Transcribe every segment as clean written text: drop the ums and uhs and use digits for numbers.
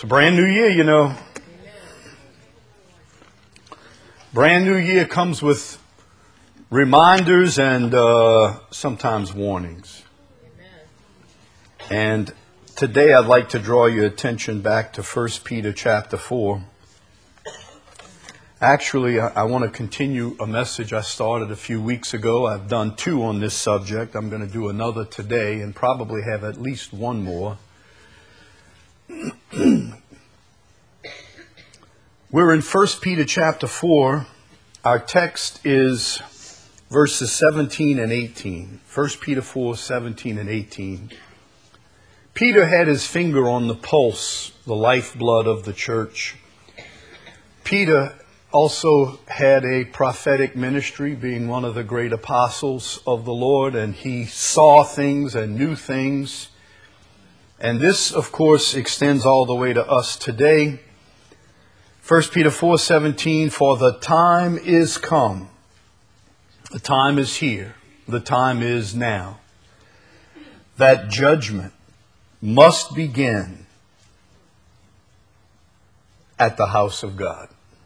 It's a brand new year, you know. Brand new year comes with reminders and sometimes warnings. And today I'd like to draw your attention back to 1 Peter chapter 4. Actually, I want to continue a message I started a few weeks ago. I've done 2 on this subject. I'm going to do another today and probably have at least one more. We're in 1 Peter chapter 4. Our text is verses 17 and 18. 1 Peter 4, 17 and 18. Peter had his finger on the pulse, the lifeblood of the church. Peter also had a prophetic ministry, being one of the great apostles of the Lord, and he saw things and knew things. And this, of course, extends all the way to us today. 1 Peter 4:17, for the time is come. The time is here. The time is now. That judgment must begin at the house of God.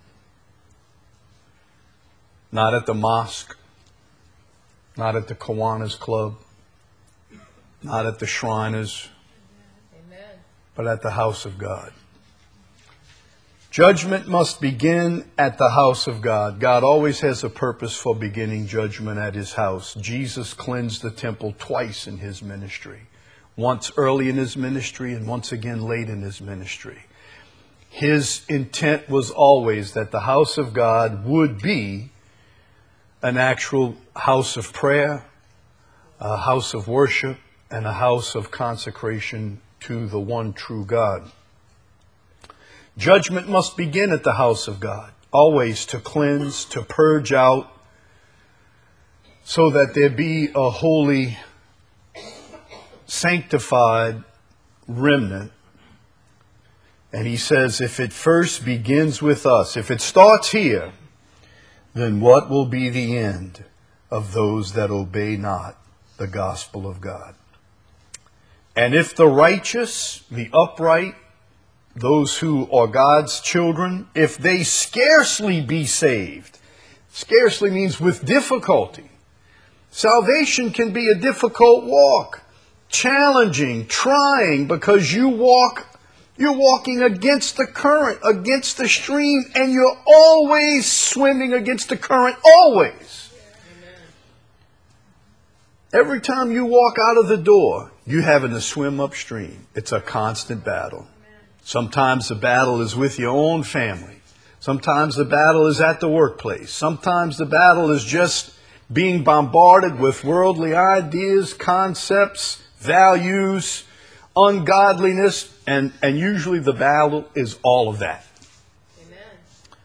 Not at the mosque. Not at the Kiwanis Club. Not at the Shriners. Amen. But at the house of God. Judgment must begin at the house of God. God always has a purpose for beginning judgment at his house. Jesus cleansed the temple twice in his ministry. Once early in his ministry and once again late in his ministry. His intent was always that the house of God would be an actual house of prayer, a house of worship, and a house of consecration to the one true God. Judgment must begin at the house of God, always to cleanse, to purge out, so that there be a holy, sanctified remnant. And he says, if it first begins with us, if it starts here, then what will be the end of those that obey not the gospel of God? And if the righteous, the upright, those who are God's children, if they scarcely be saved, scarcely means with difficulty. Salvation can be a difficult walk, challenging, trying, because you're walking against the current, against the stream, and you're always swimming against the current, always. Every time you walk out of the door, you're having to swim upstream. It's a constant battle. Sometimes the battle is with your own family. Sometimes the battle is at the workplace. Sometimes the battle is just being bombarded with worldly ideas, concepts, values, ungodliness, and usually the battle is all of that. Amen.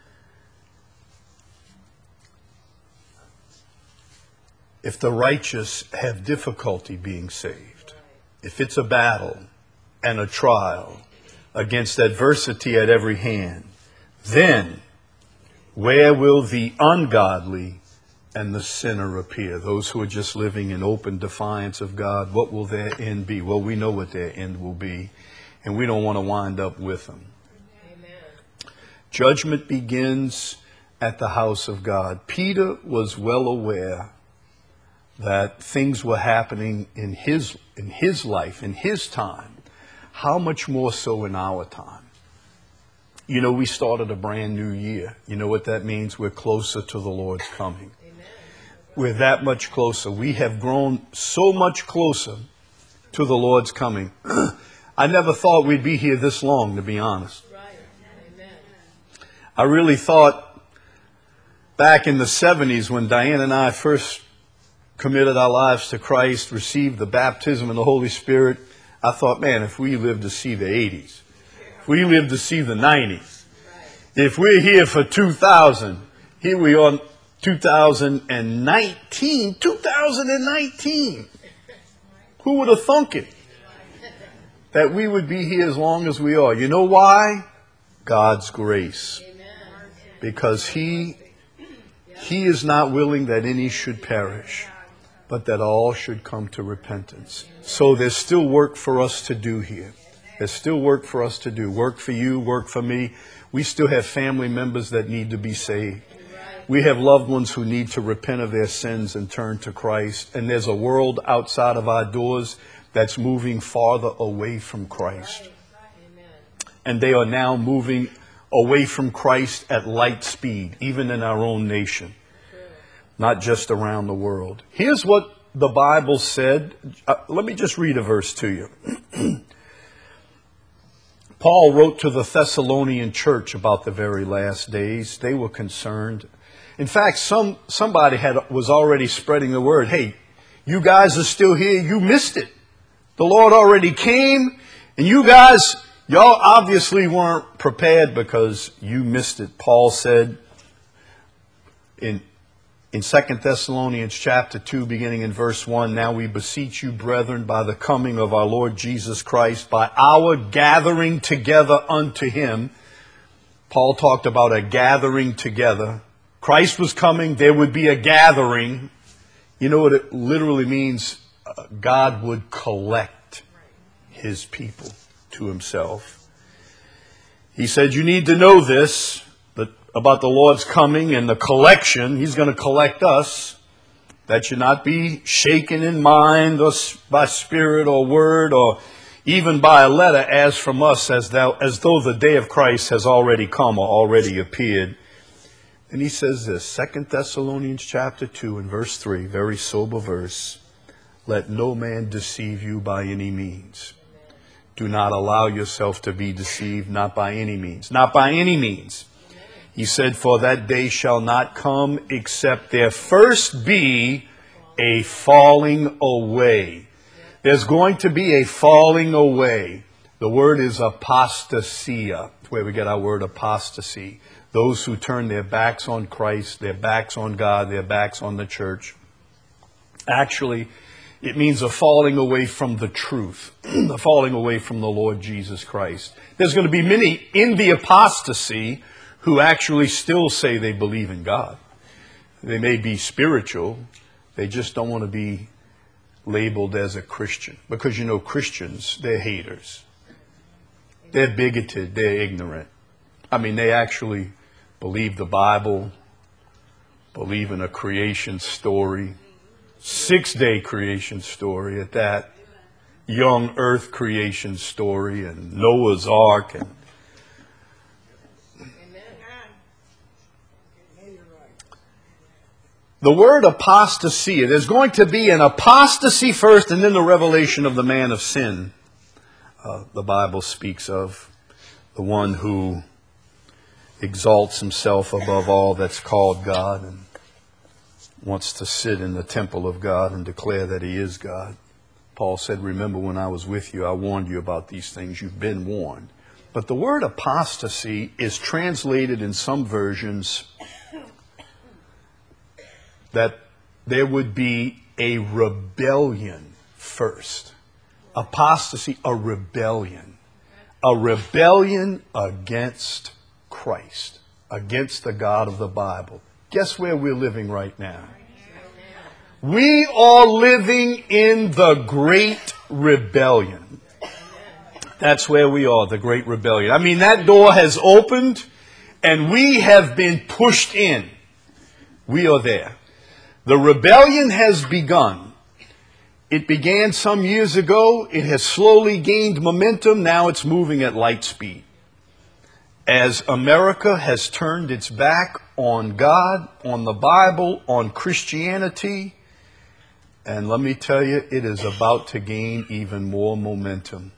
If the righteous have difficulty being saved, if it's a battle and a trial against adversity at every hand, then where will the ungodly and the sinner appear? Those who are just living in open defiance of God, what will their end be? Well, we know what their end will be, and we don't want to wind up with them. Amen. Judgment begins at the house of God. Peter was well aware that things were happening in his life, in his time. How much more so in our time? You know, we started a brand new year. You know what that means? We're closer to the Lord's coming. Amen. We're that much closer. We have grown so much closer to the Lord's coming. I never thought we'd be here this long, to be honest. Right. Amen. I really thought back in the 70s when Diane and I first committed our lives to Christ, received the baptism of the Holy Spirit, I thought, man, if we live to see the 80s, if we live to see the 90s, if we're here for 2000, here we are 2019, who would have thunk it? That we would be here as long as we are. You know why? God's grace. Because He is not willing that any should perish, but that all should come to repentance. So there's still work for us to do here. There's still work for us to do. Work for you, work for me. We still have family members that need to be saved. We have loved ones who need to repent of their sins and turn to Christ. And there's a world outside of our doors that's moving farther away from Christ. And they are now moving away from Christ at light speed, even in our own nation, not just around the world. Here's what the Bible said. Let me just read a verse to you. Paul wrote to the Thessalonian church about the very last days. They were concerned. In fact, somebody was already spreading the word. Hey, you guys are still here. You missed it. The Lord already came, and y'all obviously weren't prepared because you missed it. Paul said in 2 Thessalonians chapter 2, beginning in verse 1, now we beseech you, brethren, by the coming of our Lord Jesus Christ, by our gathering together unto him. Paul talked about a gathering together. Christ was coming, there would be a gathering. You know what it literally means? God would collect his people to himself. He said, you need to know this, about the Lord's coming and the collection. He's going to collect us. That should not be shaken in mind or by spirit or word or even by a letter as from us, as though the day of Christ has already come or already appeared. And he says this, 2 Thessalonians chapter 2 and verse 3, very sober verse. Let no man deceive you by any means. Do not allow yourself to be deceived, not by any means. Not by any means. He said, for that day shall not come except there first be a falling away. There's going to be a falling away. The word is apostasia. That's where we get our word apostasy. Those who turn their backs on Christ, their backs on God, their backs on the church. Actually, it means a falling away from the truth, a falling away from the Lord Jesus Christ. There's going to be many in the apostasy who actually still say they believe in God. They may be spiritual. They just don't want to be labeled as a Christian. Because, you know, Christians, they're haters. They're bigoted. They're ignorant. I mean, they actually believe the Bible, believe in a creation story, 6-day creation story at that, young earth creation story, and Noah's Ark, and the word apostasy, there's going to be an apostasy first and then the revelation of the man of sin. The Bible speaks of the one who exalts himself above all that's called God and wants to sit in the temple of God and declare that he is God. Paul said, remember when I was with you, I warned you about these things. You've been warned. But the word apostasy is translated in some versions that there would be a rebellion first. Apostasy, a rebellion. A rebellion against Christ, against the God of the Bible. Guess where we're living right now? We are living in the Great Rebellion. That's where we are, the Great Rebellion. I mean, that door has opened and we have been pushed in. We are there. The rebellion has begun. It began some years ago. It has slowly gained momentum. Now it's moving at light speed. As America has turned its back on God, on the Bible, on Christianity, and let me tell you, it is about to gain even more momentum.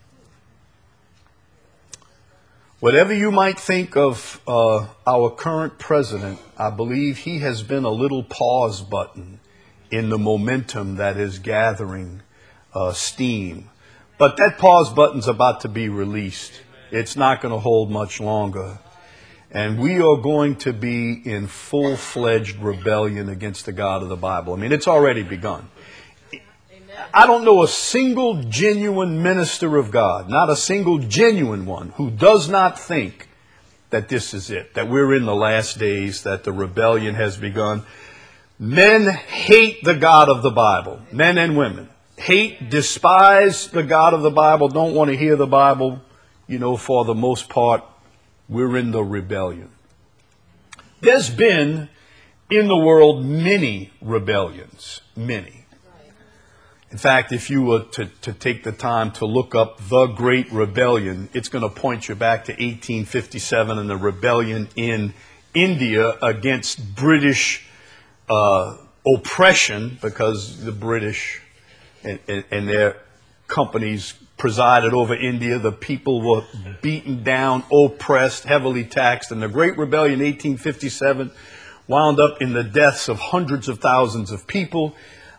Whatever you might think of our current president, I believe he has been a little pause button in the momentum that is gathering steam. But that pause button's about to be released. It's not going to hold much longer. And we are going to be in full-fledged rebellion against the God of the Bible. I mean, it's already begun. I don't know a single genuine minister of God, not a single genuine one, who does not think that this is it, that we're in the last days, that the rebellion has begun. Men hate the God of the Bible, men and women. Hate, despise the God of the Bible, don't want to hear the Bible, for the most part, we're in the rebellion. There's been in the world many rebellions, many. In fact, if you were to take the time to look up the Great Rebellion, it's going to point you back to 1857 and the rebellion in India against British oppression, because the British and their companies presided over India. The people were beaten down, oppressed, heavily taxed. And the Great Rebellion in 1857 wound up in the deaths of hundreds of thousands of people.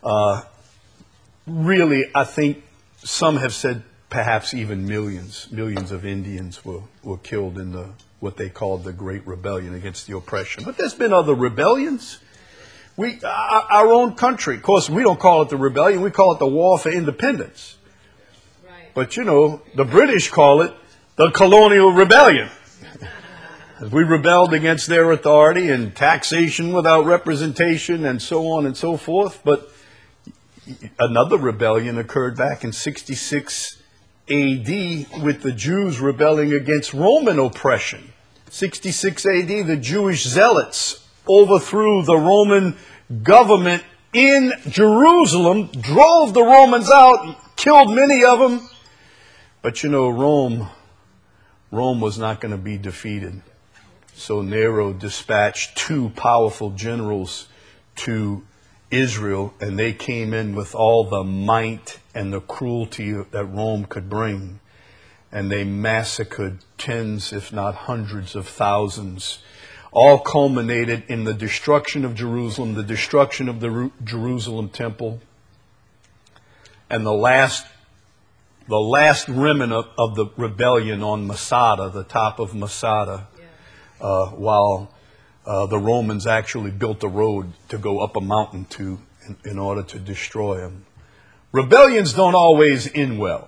Really, I think some have said perhaps even millions of Indians were killed in what they called the Great Rebellion against the oppression. But there's been other rebellions. Our own country, of course, we don't call it the rebellion, we call it the War for Independence. Right. But the British call it the Colonial Rebellion. We rebelled against their authority and taxation without representation and so on and so forth. But another rebellion occurred back in 66 AD with the Jews rebelling against Roman oppression. 66 AD, the Jewish zealots overthrew the Roman government in Jerusalem, drove the Romans out, killed many of them. But Rome was not going to be defeated. So Nero dispatched two powerful generals to Israel, and they came in with all the might and the cruelty that Rome could bring. And they massacred tens, if not hundreds of thousands. All culminated in the destruction of Jerusalem, the destruction of the Jerusalem temple, and the last remnant of the rebellion on Masada, the top of Masada, while the Romans actually built a road to go up a mountain in order to destroy them. Rebellions don't always end well.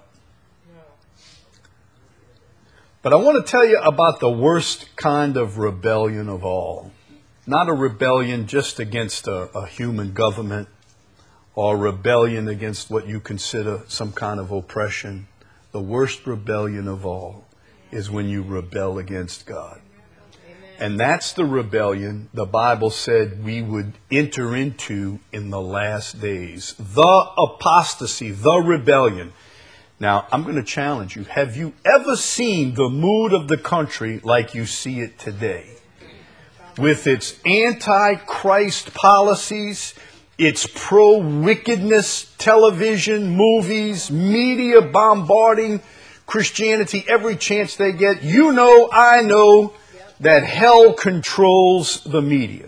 But I want to tell you about the worst kind of rebellion of all. Not a rebellion just against a human government or a rebellion against what you consider some kind of oppression. The worst rebellion of all is when you rebel against God. And that's the rebellion the Bible said we would enter into in the last days. The apostasy, the rebellion. Now, I'm going to challenge you. Have you ever seen the mood of the country like you see it today? With its anti-Christ policies, its pro-wickedness television, movies, media bombarding Christianity every chance they get. I know that hell controls the media.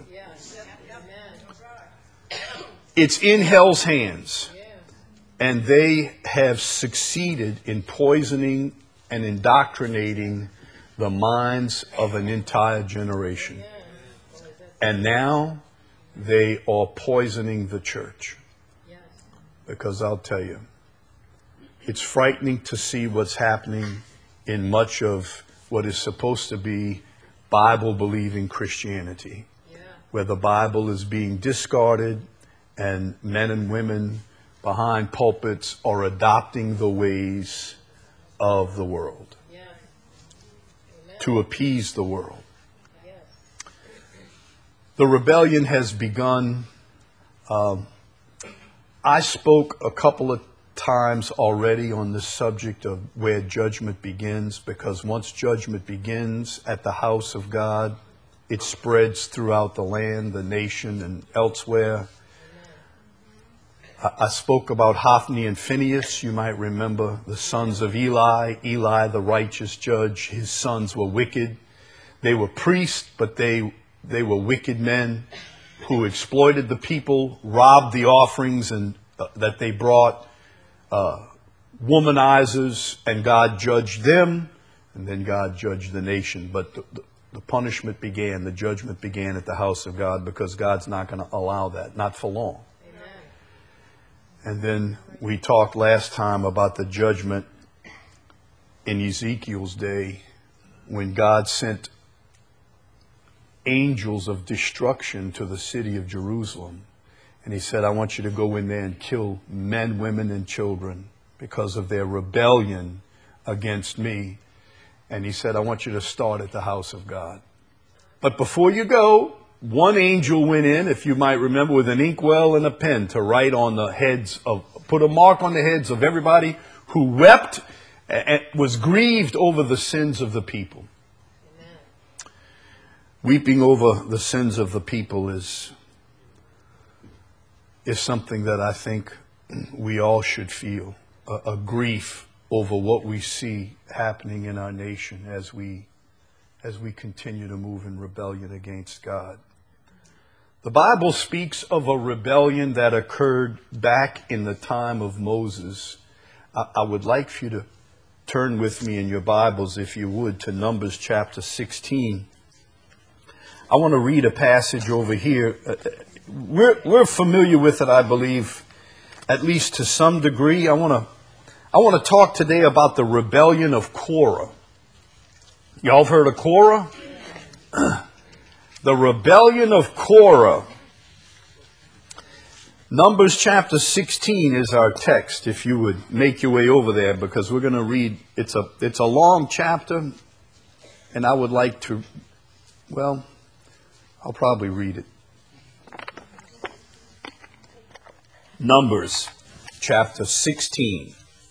It's in hell's hands. And they have succeeded in poisoning and indoctrinating the minds of an entire generation. And now they are poisoning the church. Because I'll tell you, it's frightening to see what's happening in much of what is supposed to be Bible-believing Christianity, where the Bible is being discarded and men and women behind pulpits are adopting the ways of the world to appease the world. The rebellion has begun. I spoke a couple of times already on the subject of where judgment begins, because once judgment begins at the house of God, it spreads throughout the land, the nation, and elsewhere. I spoke about Hophni and Phinehas. You might remember the sons of Eli. Eli, the righteous judge, his sons were wicked. They were priests, but they were wicked men who exploited the people, robbed the offerings that they brought, womanizers, and God judged them, and then God judged the nation. But the punishment began, the judgment began at the house of God, because God's not going to allow that, not for long. And then we talked last time about the judgment in Ezekiel's day when God sent angels of destruction to the city of Jerusalem. And he said, I want you to go in there and kill men, women, and children because of their rebellion against me. And he said, I want you to start at the house of God. But before you go, one angel went in, if you might remember, with an inkwell and a pen to write on the heads of, put a mark on the heads of everybody who wept and was grieved over the sins of the people. Amen. Weeping over the sins of the people is something that I think we all should feel, a grief over what we see happening in our nation as we continue to move in rebellion against God. The Bible speaks of a rebellion that occurred back in the time of Moses. I would like for you to turn with me in your Bibles, if you would, to Numbers chapter 16. I want to read a passage over here. We're familiar with it, I believe, at least to some degree. I want to talk today about the rebellion of Korah. Y'all have heard of Korah? The rebellion of Korah. Numbers chapter 16 is our text, if you would make your way over there, because we're going to read, it's a long chapter, and I would like to, well, I'll probably read it. Numbers chapter 16.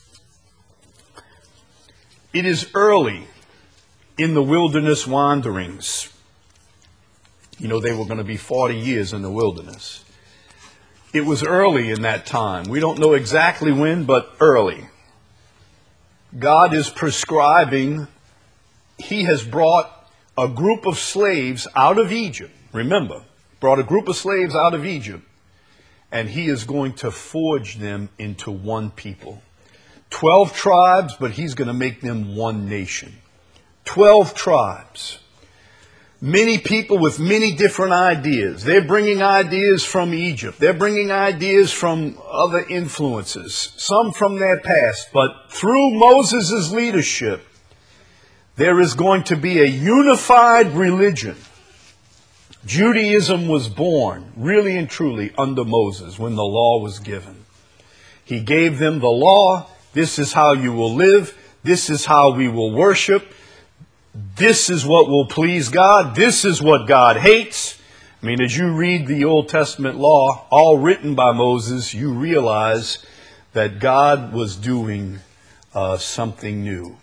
It is early in the wilderness wanderings. You know, they were going to be 40 years in the wilderness. It was early in that time. We don't know exactly when, but early. God is prescribing. He has brought a group of slaves out of Egypt. Remember, brought a group of slaves out of Egypt. And he is going to forge them into one people. 12 tribes, but he's going to make them one nation. 12 tribes. Many people with many different ideas. They're bringing ideas from Egypt. They're bringing ideas from other influences, some from their past. But through Moses' leadership, there is going to be a unified religion. Judaism was born, really and truly, under Moses when the law was given. He gave them the law. This is how you will live. This is how we will worship. This is what will please God. This is what God hates. I mean, as you read the Old Testament law, all written by Moses, you realize that God was doing something new.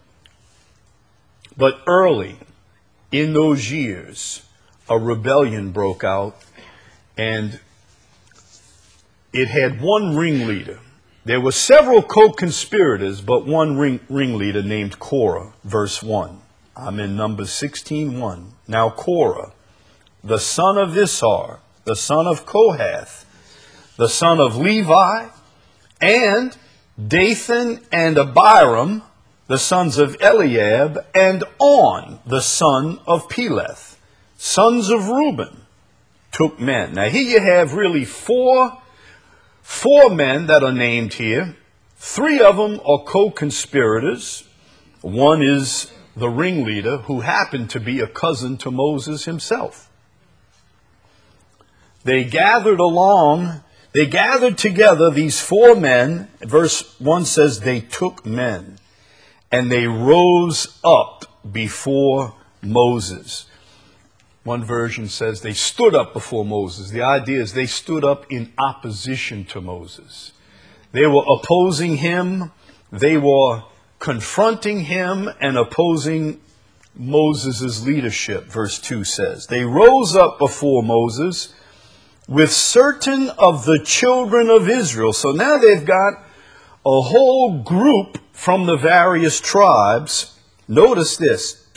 But early in those years, a rebellion broke out, and it had one ringleader. There were several co-conspirators, but one ringleader named Korah, verse 1. I'm in Numbers 16:1. Now Korah, the son of Issachar, the son of Kohath, the son of Levi, and Dathan and Abiram, the sons of Eliab, and On, the son of Peleth, sons of Reuben, took men. Now here you have really four men that are named here. 3 of them are co-conspirators. One is the ringleader, who happened to be a cousin to Moses himself. They gathered together, these 4 men. Verse 1 says they took men, and they rose up before Moses. One version says they stood up before Moses. The idea is they stood up in opposition to Moses. They were opposing him. They were confronting him and opposing Moses' leadership, verse 2 says. They rose up before Moses with certain of the children of Israel. So now they've got a whole group from the various tribes. Notice this,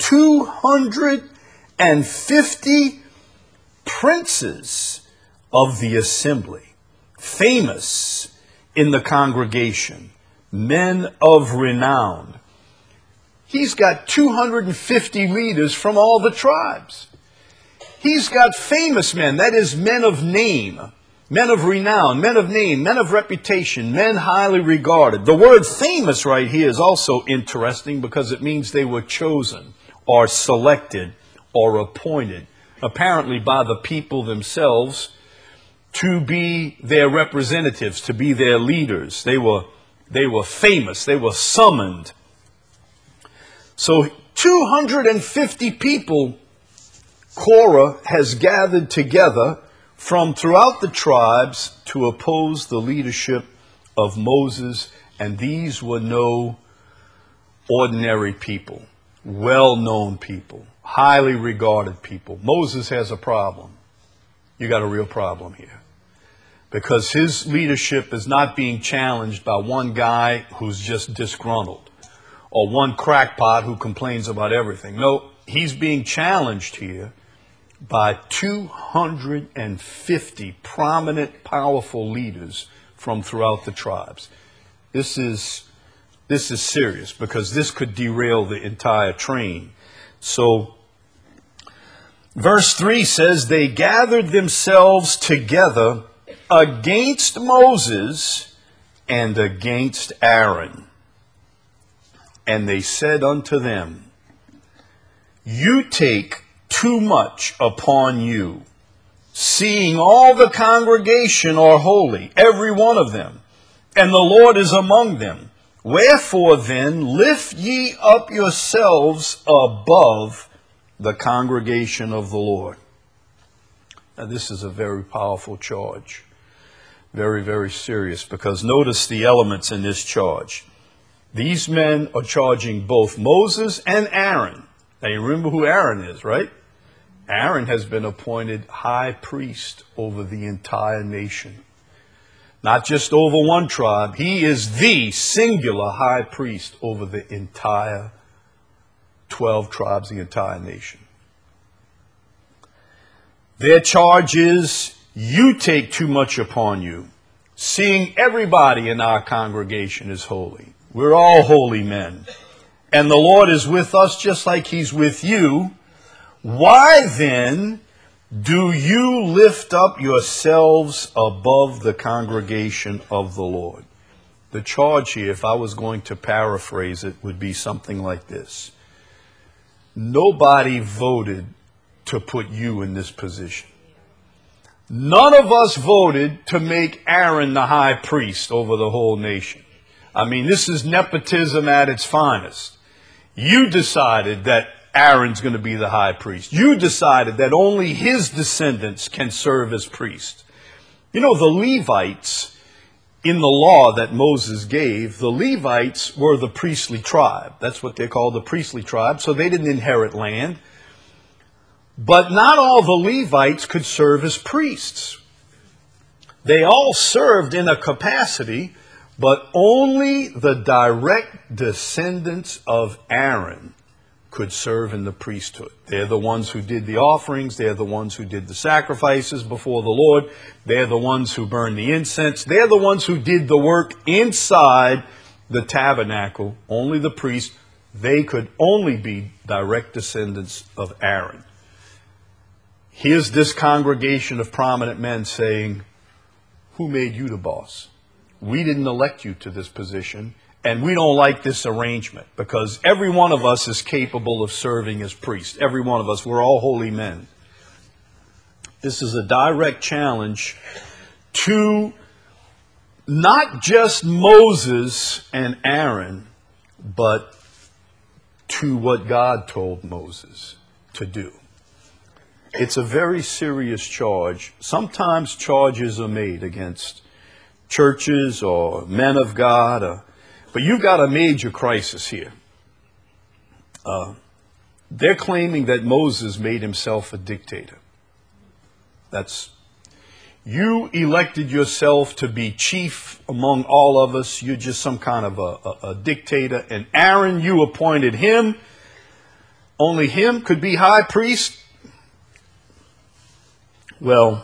250 princes of the assembly, famous in the congregation, men of renown. He's got 250 leaders from all the tribes. He's got famous men, that is, men of name, men of renown, men of name, men of reputation, men highly regarded. The word famous right here is also interesting because it means they were chosen or selected or appointed, apparently by the people themselves, to be their representatives, to be their leaders. They were famous. They were summoned. So 250 people Korah has gathered together from throughout the tribes to oppose the leadership of Moses, and these were no ordinary people, well-known people, highly regarded people. Moses has a problem. You got a real problem here, because his leadership is not being challenged by one guy who's just disgruntled or one crackpot who complains about everything. No, he's being challenged here by 250 prominent, powerful leaders from throughout the tribes. This is serious, because this could derail the entire train. So, verse 3 says, they gathered themselves together against Moses and against Aaron. And they said unto them, you take too much upon you, seeing all the congregation are holy, every one of them, and the Lord is among them. Wherefore then lift ye up yourselves above the congregation of the Lord. Now this is a very powerful charge. Very, very serious, because notice the elements in this charge. These men are charging both Moses and Aaron. Now you remember who Aaron is, right? Aaron has been appointed high priest over the entire nation. Not just over one tribe. He is the singular high priest over the entire 12 tribes, the entire nation. Their charge is, you take too much upon you, seeing everybody in our congregation is holy. We're all holy men. And the Lord is with us just like he's with you. Why then do you lift up yourselves above the congregation of the Lord? The charge here, if I was going to paraphrase it, would be something like this. Nobody voted to put you in this position. None of us voted to make Aaron the high priest over the whole nation. I mean, this is nepotism at its finest. You decided that Aaron's going to be the high priest. You decided that only his descendants can serve as priests. You know, the Levites, in the law that Moses gave, the Levites were the priestly tribe. That's what they called the priestly tribe. So they didn't inherit land. But not all the Levites could serve as priests. They all served in a capacity, but only the direct descendants of Aaron could serve in the priesthood. They're the ones who did the offerings. They're the ones who did the sacrifices before the Lord. They're the ones who burned the incense. They're the ones who did the work inside the tabernacle. Only the priests. They could only be direct descendants of Aaron. Here's this congregation of prominent men saying, who made you the boss? We didn't elect you to this position. And we don't like this arrangement, because every one of us is capable of serving as priests. Every one of us. We're all holy men. This is a direct challenge to not just Moses and Aaron, but to what God told Moses to do. It's a very serious charge. Sometimes charges are made against churches or men of God, but you've got a major crisis here. They're claiming that Moses made himself a dictator. You elected yourself to be chief among all of us. You're just some kind of a dictator. And Aaron, you appointed him. Only him could be high priest. Well,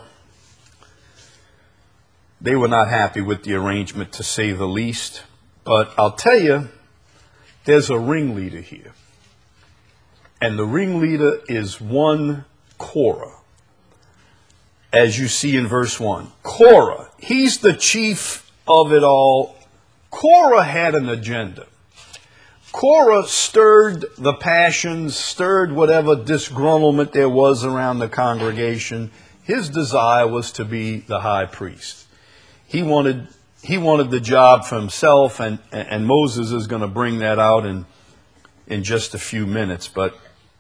they were not happy with the arrangement, to say the least. But I'll tell you, there's a ringleader here. And the ringleader is one Korah. As you see in verse 1. Korah, he's the chief of it all. Korah had an agenda. Korah stirred the passions, stirred whatever disgruntlement there was around the congregation. His desire was to be the high priest. He wanted the job for himself, and Moses is going to bring that out. And in just a few minutes. But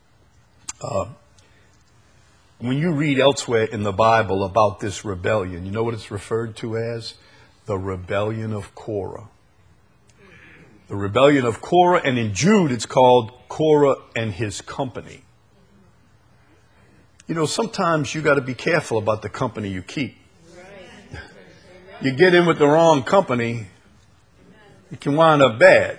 when you read elsewhere in the Bible about this rebellion, you know what it's referred to as? The rebellion of Korah. The rebellion of Korah, and in Jude it's called Korah and his company. You know, sometimes you got to be careful about the company you keep. You get in with the wrong company, it can wind up bad.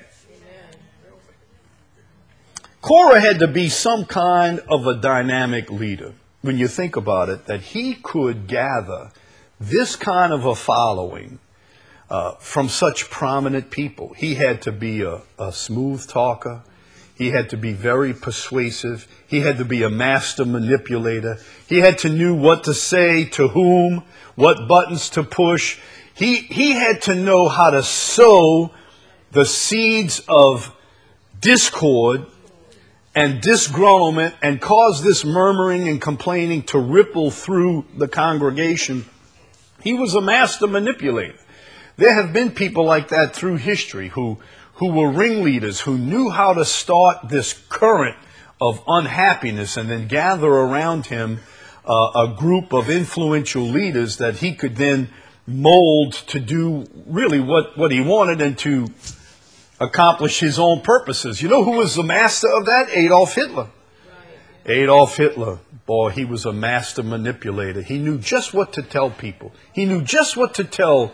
Korah had to be some kind of a dynamic leader. When you think about it, that he could gather this kind of a following from such prominent people. He had to be a smooth talker. He had to be very persuasive. He had to be a master manipulator. He had to know what to say to whom, what buttons to push. He had to know how to sow the seeds of discord and disgruntlement and cause this murmuring and complaining to ripple through the congregation. He was a master manipulator. There have been people like that through history who were ringleaders, who knew how to start this current of unhappiness and then gather around him a group of influential leaders that he could then mold to do really what he wanted and to accomplish his own purposes. You know who was the master of that? Adolf Hitler. Right. Adolf Hitler, boy, he was a master manipulator. He knew just what to tell people. He knew just what to tell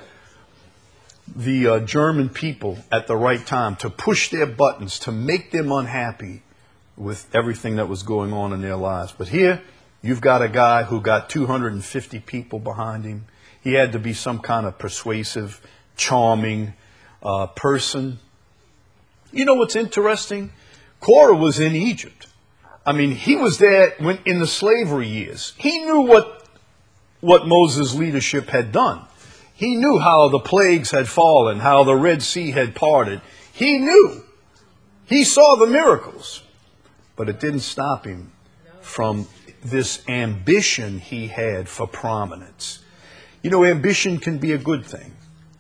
the German people at the right time, to push their buttons, to make them unhappy with everything that was going on in their lives. But here, you've got a guy who got 250 people behind him. He had to be some kind of persuasive, charming person. You know what's interesting? Korah was in Egypt. I mean, he was there in the slavery years. He knew what Moses' leadership had done. He knew how the plagues had fallen, how the Red Sea had parted. He knew. He saw the miracles. But it didn't stop him from this ambition he had for prominence. You know, ambition can be a good thing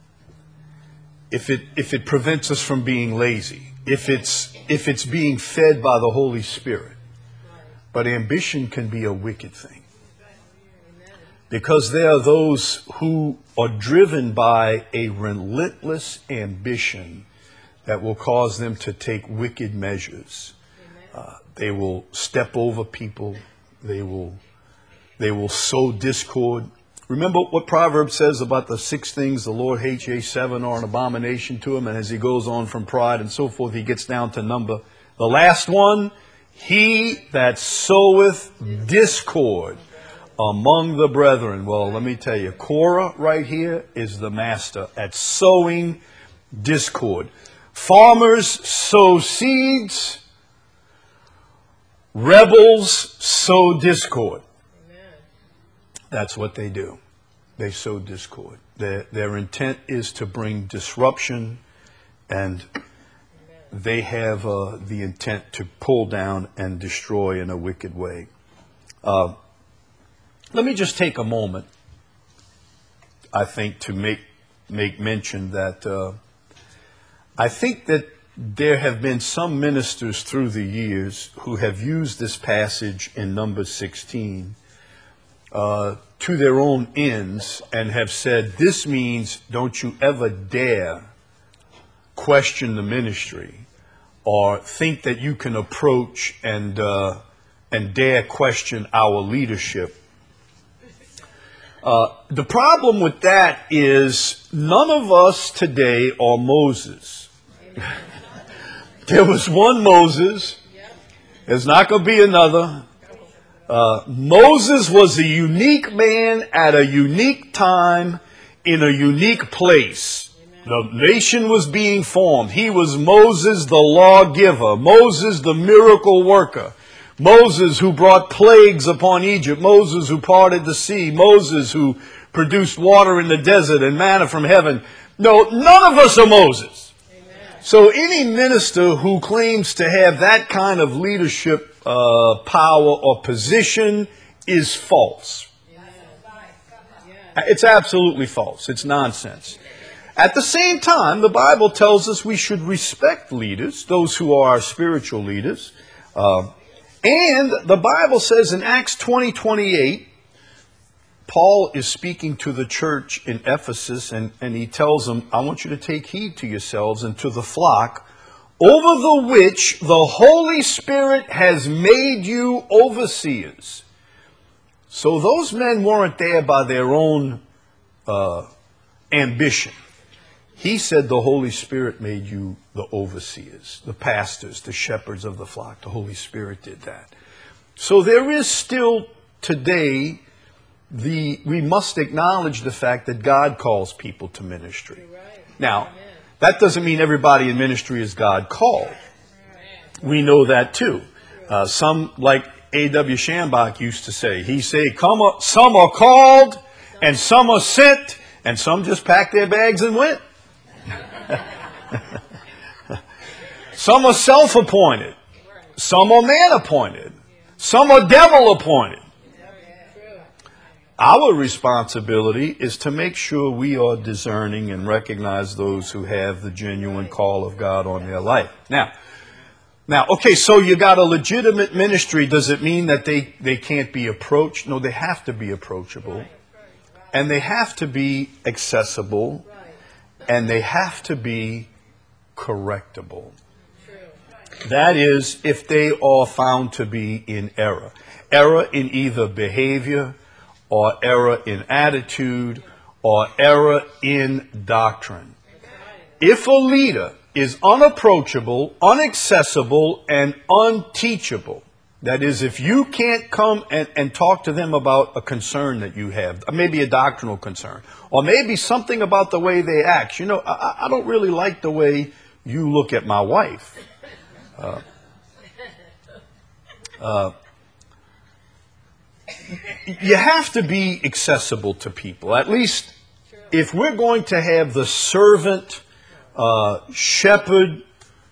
if it prevents us from being lazy, if it's being fed by the Holy Spirit. But ambition can be a wicked thing, because there are those who are driven by a relentless ambition that will cause them to take wicked measures. They will step over people. They will sow discord. Remember what Proverbs says about the 6 things the Lord hates, yea, 7 are an abomination to him. And as he goes on from pride and so forth, he gets down to number. The last one, he that soweth discord among the brethren. Well, let me tell you, Korah right here is the master at sowing discord. Farmers sow seeds. Rebels sow discord. That's what they do. They sow discord. Their intent is to bring disruption, and they have the intent to pull down and destroy in a wicked way. Let me just take a moment, I think, to make mention that I think that there have been some ministers through the years who have used this passage in Numbers 16 to their own ends and have said, this means don't you ever dare question the ministry or think that you can approach and dare question our leadership. The problem with that is none of us today are Moses. There was one Moses. There's not going to be another. Moses was a unique man at a unique time in a unique place. The nation was being formed. He was Moses, the lawgiver. Moses, the miracle worker. Moses, who brought plagues upon Egypt. Moses, who parted the sea. Moses, who produced water in the desert and manna from heaven. No, none of us are Moses. So any minister who claims to have that kind of leadership power or position is false. It's absolutely false. It's nonsense. At the same time, the Bible tells us we should respect leaders, those who are our spiritual leaders. And the Bible says in Acts 20:28, Paul is speaking to the church in Ephesus, and he tells them, I want you to take heed to yourselves and to the flock, over the which the Holy Spirit has made you overseers. So those men weren't there by their own ambition. He said the Holy Spirit made you the overseers, the pastors, the shepherds of the flock. The Holy Spirit did that. So there is still today, we must acknowledge the fact that God calls people to ministry. Now, that doesn't mean everybody in ministry is God called. We know that too. Some, like A.W. Shambach used to say, he said, some are called and some are sent and some just packed their bags and went. Some are self-appointed. Some are man-appointed. Some are devil-appointed. Our responsibility is to make sure we are discerning and recognize those who have the genuine call of God on their life. Now, okay, so you got a legitimate ministry. Does it mean that they can't be approached? No, they have to be approachable. And they have to be accessible. And they have to be correctable. That is, if they are found to be in error. Error in either behavior, or error in attitude, or error in doctrine. If a leader is unapproachable, inaccessible, and unteachable, that is, if you can't come and talk to them about a concern that you have, maybe a doctrinal concern, or maybe something about the way they act. You know, I don't really like the way you look at my wife. You have to be accessible to people. At least if we're going to have the servant, shepherd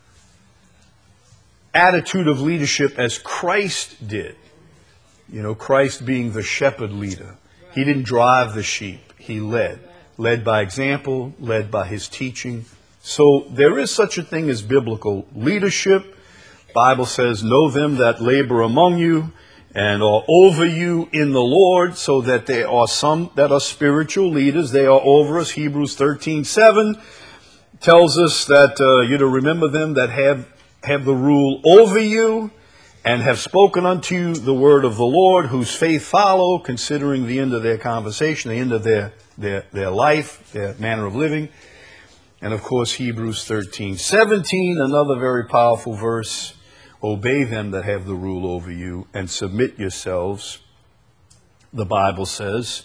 attitude of leadership as Christ did. You know, Christ being the shepherd leader. He didn't drive the sheep. He led. Led by example, led by his teaching. So there is such a thing as biblical leadership. Bible says, know them that labor among you and are over you in the Lord, so that there are some that are spiritual leaders. They are over us. Hebrews 13:7 tells us that you're to remember them that have the rule over you and have spoken unto you the word of the Lord, whose faith follow, considering the end of their conversation, the end of their life, their manner of living. And of course, Hebrews 13:17, another very powerful verse. Obey them that have the rule over you and submit yourselves, the Bible says,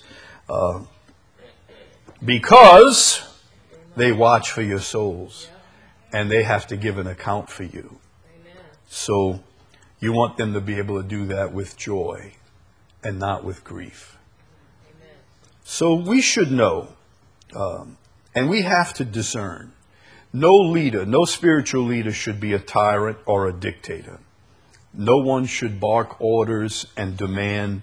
because they watch for your souls and they have to give an account for you. So you want them to be able to do that with joy and not with grief. So we should know, and we have to discern. No leader, no spiritual leader should be a tyrant or a dictator. No one should bark orders and demand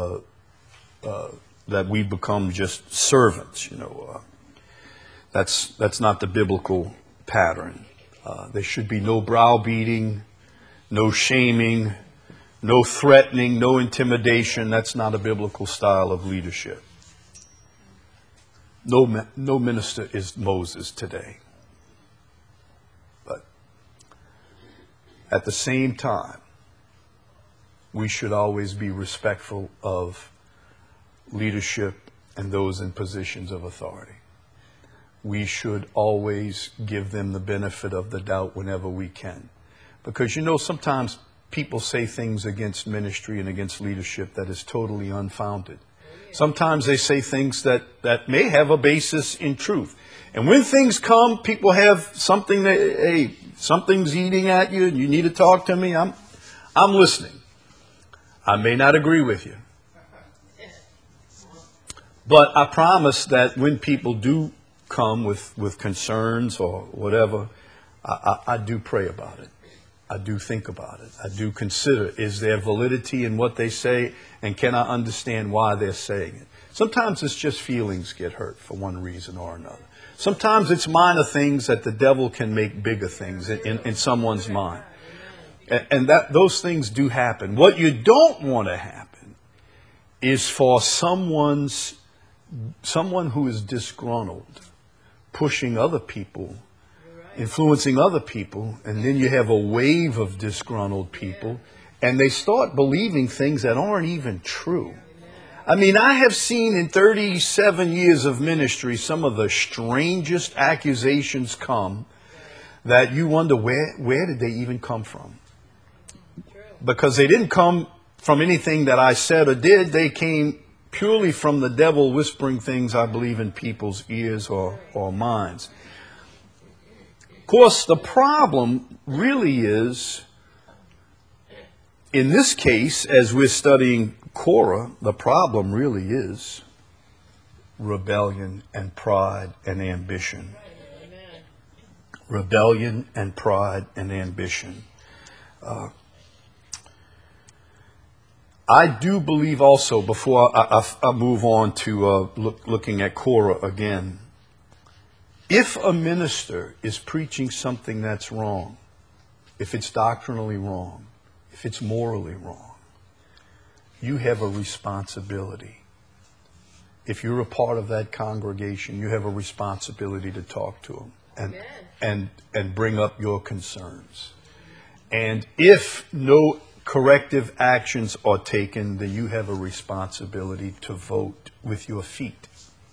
that we become just servants. You know, that's not the biblical pattern. There should be no browbeating, no shaming, no threatening, no intimidation. That's not a biblical style of leadership. No minister is Moses today. But at the same time, we should always be respectful of leadership and those in positions of authority. We should always give them the benefit of the doubt whenever we can. Because, you know, sometimes people say things against ministry and against leadership that is totally unfounded. Sometimes they say things that may have a basis in truth. And when things come, people have something that, hey, something's eating at you and you need to talk to me. I'm listening. I may not agree with you. But I promise that when people do come with concerns or whatever, I do pray about it. I do think about it. I do consider, is there validity in what they say, and can I understand why they're saying it? Sometimes it's just feelings get hurt for one reason or another. Sometimes it's minor things that the devil can make bigger things in someone's mind. And that those things do happen. What you don't want to happen is for someone who is disgruntled, pushing other people, influencing other people, and then you have a wave of disgruntled people, and they start believing things that aren't even true. I mean, I have seen in 37 years of ministry some of the strangest accusations come that you wonder where did they even come from? Because they didn't come from anything that I said or did. They came purely from the devil whispering things, I believe, in people's ears or minds. Of course, the problem really is, in this case, as we're studying Korah, the problem really is rebellion and pride and ambition. Rebellion and pride and ambition. I do believe also, before I move on to looking at Korah again, if a minister is preaching something that's wrong, if it's doctrinally wrong, if it's morally wrong, you have a responsibility. If you're a part of that congregation, you have a responsibility to talk to them and bring up your concerns. And if no corrective actions are taken, then you have a responsibility to vote with your feet.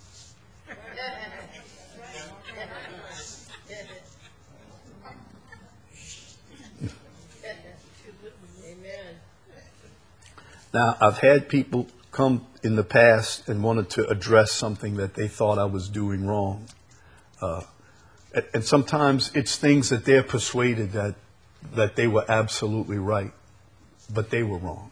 Now, I've had people come in the past and wanted to address something that they thought I was doing wrong. And sometimes it's things that they're persuaded that they were absolutely right, but they were wrong.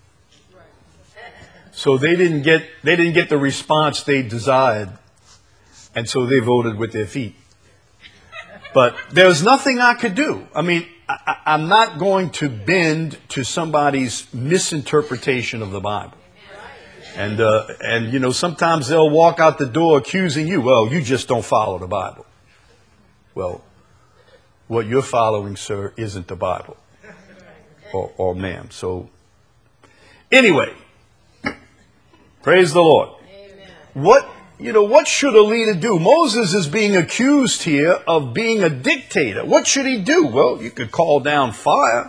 So they didn't get the response they desired, and so they voted with their feet. But there's nothing I could do. I mean, I'm not going to bend to somebody's misinterpretation of the Bible. And you know, sometimes they'll walk out the door accusing you, well, you just don't follow the Bible. Well, what you're following, sir, isn't the Bible. Or ma'am. So, anyway, praise the Lord. What should a leader do? Moses is being accused here of being a dictator. What should he do? Well, you could call down fire.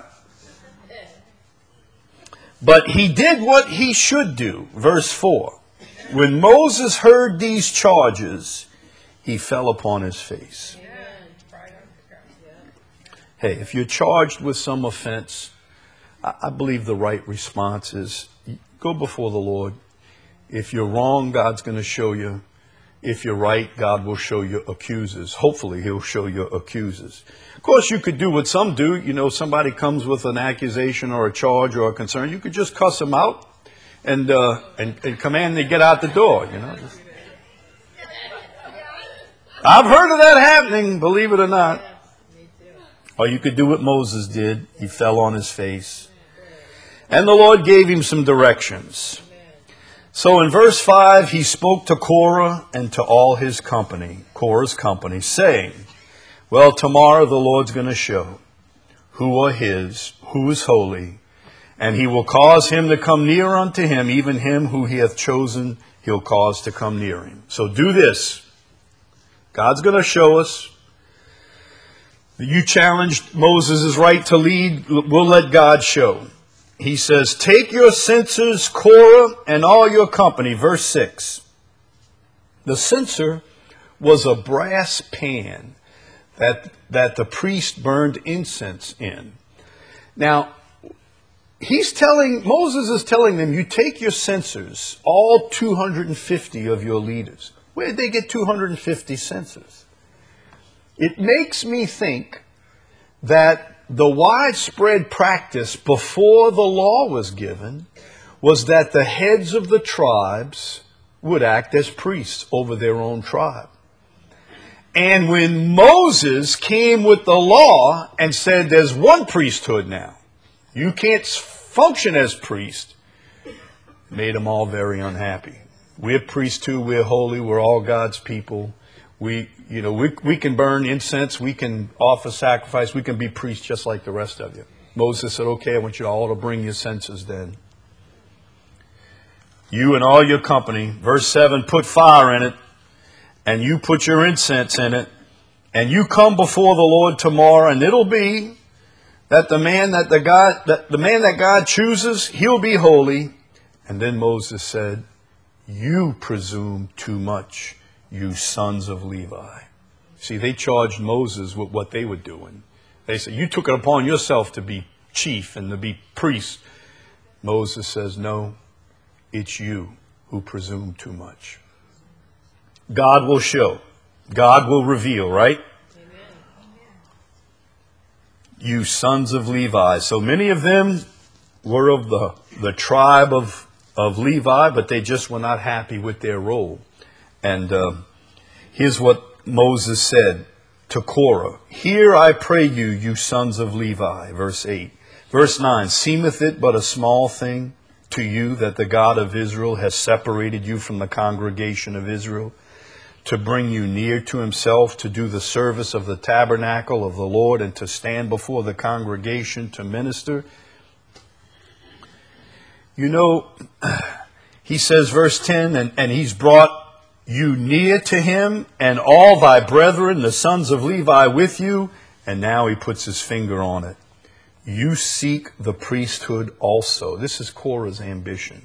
But he did what he should do. Verse 4. When Moses heard these charges, he fell upon his face. Hey, if you're charged with some offense, I believe the right response is go before the Lord. If you're wrong, God's going to show you. If you're right, God will show you accusers. Hopefully, he'll show you accusers. Of course, you could do what some do. You know, somebody comes with an accusation or a charge or a concern. You could just cuss them out and command them to get out the door. You know, I've heard of that happening, believe it or not. Or you could do what Moses did. He fell on his face. And the Lord gave him some directions. So in verse 5, he spoke to Korah and to all his company, Korah's company, saying, well, tomorrow the Lord's going to show who are his, who is holy, and he will cause him to come near unto him, even him who he hath chosen, he'll cause to come near him. So do this. God's going to show us. You challenged Moses' right to lead. We'll let God show. He says, take your censers, Korah, and all your company. Verse 6. The censer was a brass pan that the priest burned incense in. Now, Moses is telling them, you take your censers, all 250 of your leaders. Where did they get 250 censers? It makes me think that the widespread practice before the law was given was that the heads of the tribes would act as priests over their own tribe. And when Moses came with the law and said there's one priesthood now, you can't function as priest, it made them all very unhappy. We're priests too, we're holy, we're all God's people. We can burn incense, we can offer sacrifice, we can be priests just like the rest of you. Moses said, okay, I want you all to bring your censers then. You and all your company, verse 7, put fire in it, and you put your incense in it, and you come before the Lord tomorrow, and it'll be that the man that God chooses, he'll be holy. And then Moses said, you presume too much, you sons of Levi. See, they charged Moses with what they were doing. They said, you took it upon yourself to be chief and to be priest. Moses says, no, it's you who presume too much. God will show. God will reveal, right? You sons of Levi. So many of them were of the tribe of Levi, but they just were not happy with their role. And here's what Moses said to Korah. Hear, I pray you, you sons of Levi. Verse 8. Verse 9. Seemeth it but a small thing to you that the God of Israel has separated you from the congregation of Israel, to bring you near to himself, to do the service of the tabernacle of the Lord, and to stand before the congregation to minister? You know, he says, verse 10, and he's brought you near to him, and all thy brethren, the sons of Levi, with you. And now he puts his finger on it. You seek the priesthood also. This is Korah's ambition.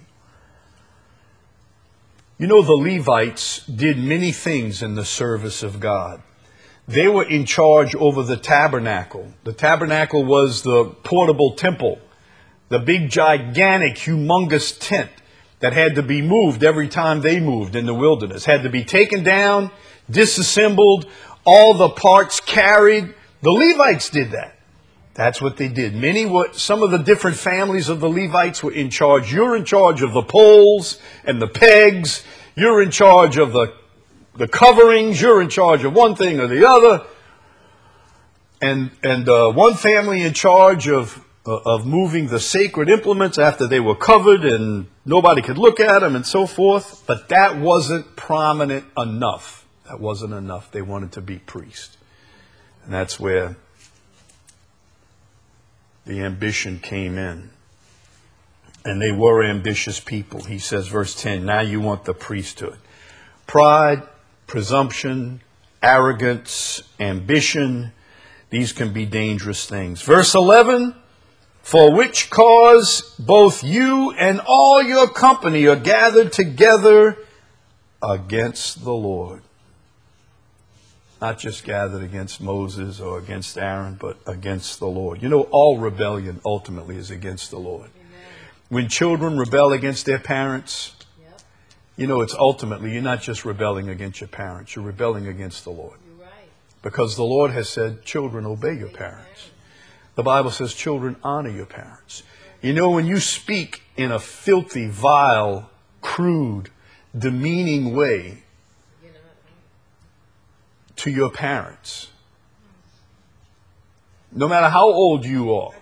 You know, the Levites did many things in the service of God. They were in charge over the tabernacle. The tabernacle was the portable temple, the big, gigantic, humongous tent that had to be moved every time they moved in the wilderness. Had to be taken down, disassembled, all the parts carried. The Levites did that. That's what they did. Some of the different families of the Levites were in charge. You're in charge of the poles and the pegs. You're in charge of the coverings. You're in charge of one thing or the other. And one family in charge of moving the sacred implements after they were covered and nobody could look at them and so forth. But that wasn't prominent enough. That wasn't enough. They wanted to be priests. And that's where the ambition came in. And they were ambitious people. He says, verse 10, now you want the priesthood. Pride, presumption, arrogance, ambition, these can be dangerous things. Verse 11, for which cause both you and all your company are gathered together against the Lord. Not just gathered against Moses or against Aaron, but against the Lord. You know, all rebellion ultimately is against the Lord. Amen. When children rebel against their parents, you know, it's ultimately, you're not just rebelling against your parents, you're rebelling against the Lord. You're right. Because the Lord has said, children, obey your parents. The Bible says, children, honor your parents. You know, when you speak in a filthy, vile, crude, demeaning way to your parents, no matter how old you are,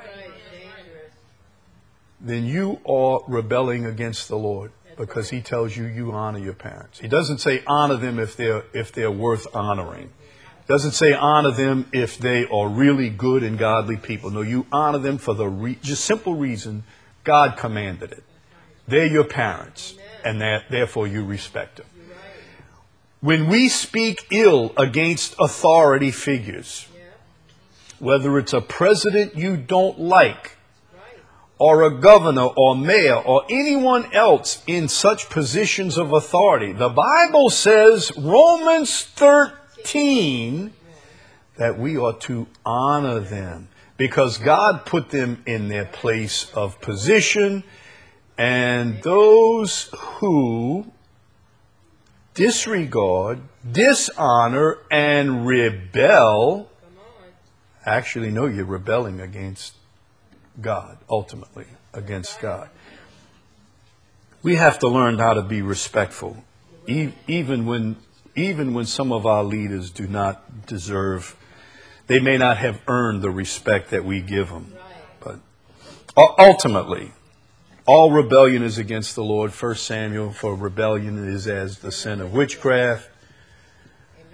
then you are rebelling against the Lord, because he tells you, you honor your parents. He doesn't say honor them if they're worth honoring. He doesn't say honor them if they are really good and godly people. No, you honor them for the just simple reason God commanded it. They're your parents, and therefore you respect them. When we speak ill against authority figures, whether it's a president you don't like, or a governor or mayor or anyone else in such positions of authority, the Bible says, Romans 13, that we ought to honor them, because God put them in their place of position, and those who disregard, dishonor, and rebel, actually, no, you're rebelling against God, ultimately, against God. We have to learn how to be respectful, even when some of our leaders do not deserve, they may not have earned the respect that we give them. But ultimately, all rebellion is against the Lord. 1 Samuel, for rebellion is as the sin of witchcraft.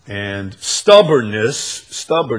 And stubbornness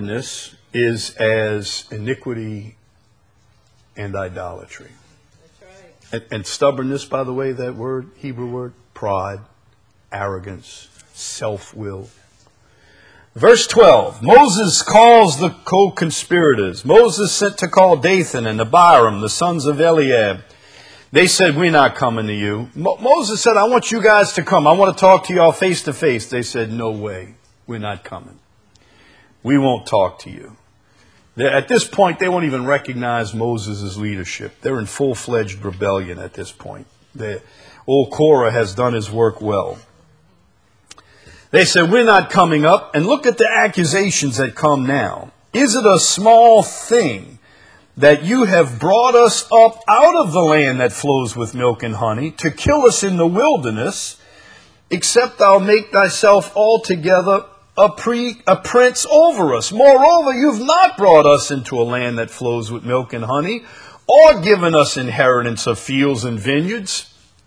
is as iniquity and idolatry. And stubbornness, by the way, that word, Hebrew word, pride, arrogance, self-will. Verse 12, Moses calls the co-conspirators. Moses sent to call Dathan and Abiram, the sons of Eliab. They said, we're not coming to you. Moses said, I want you guys to come. I want to talk to y'all face to face. They said, no way. We're not coming. We won't talk to you. At this point, they won't even recognize Moses' leadership. They're in full-fledged rebellion at this point. Old Korah has done his work well. They said, we're not coming up. And look at the accusations that come now. Is it a small thing that you have brought us up out of the land that flows with milk and honey to kill us in the wilderness, except thou make thyself altogether a prince over us? Moreover, you've not brought us into a land that flows with milk and honey, or given us inheritance of fields and vineyards.